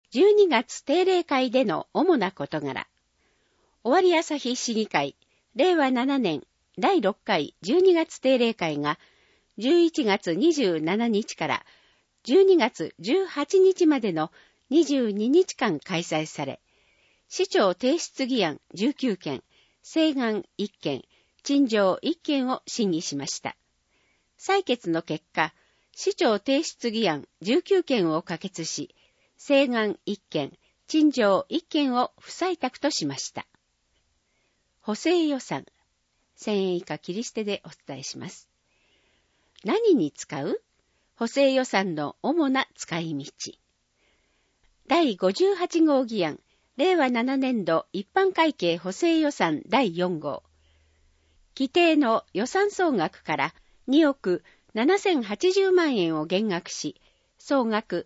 12月定例会での主な事柄。尾張朝日市議会、令和7年第6回12月定例会が11月27日から12月18日までの22日間開催され、市長提出議案19件、請願1件、陳情1件を審議しました。採決の結果、市長提出議案19件を可決し、請願1件、陳情1件を不採択としました。補正予算、1000円以下切り捨てでお伝えします。何に使う？補正予算の主な使い道。第58号議案、令和7年度一般会計補正予算第4号。規定の予算総額から2億7080万円を減額し、総額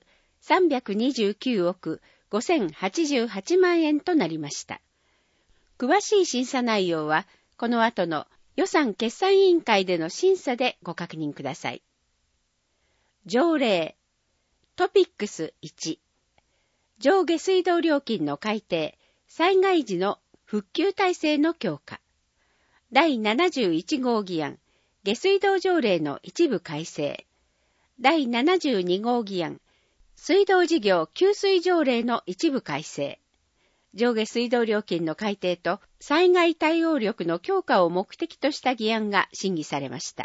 329億5088万円となりました。詳しい審査内容は、この後の予算決算委員会での審査でご確認ください。条例。トピックス1。上下水道料金の改定、災害時の復旧体制の強化。第71号議案、下水道条例の一部改正。第72号議案、水道事業給水条例の一部改正。上下水道料金の改定と災害対応力の強化を目的とした議案が審議されました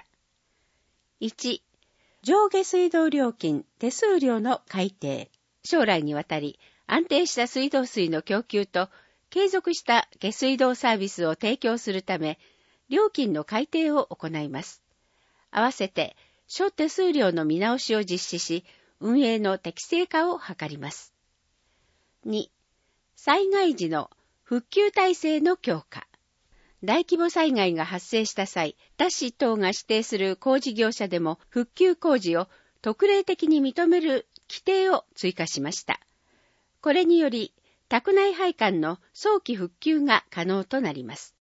。1、上下水道料金手数料の改定。将来にわたり安定した水道水の供給と継続した下水道サービスを提供するため、料金の改定を行います。合わせて諸手数料の見直しを実施し、運営の適正化を図ります。2、災害時の復旧体制の強化。大規模災害が発生した際、他市等が指定する工事業者でも復旧工事を特例的に認める規定を追加しました。これにより、宅内配管の早期復旧が可能となります。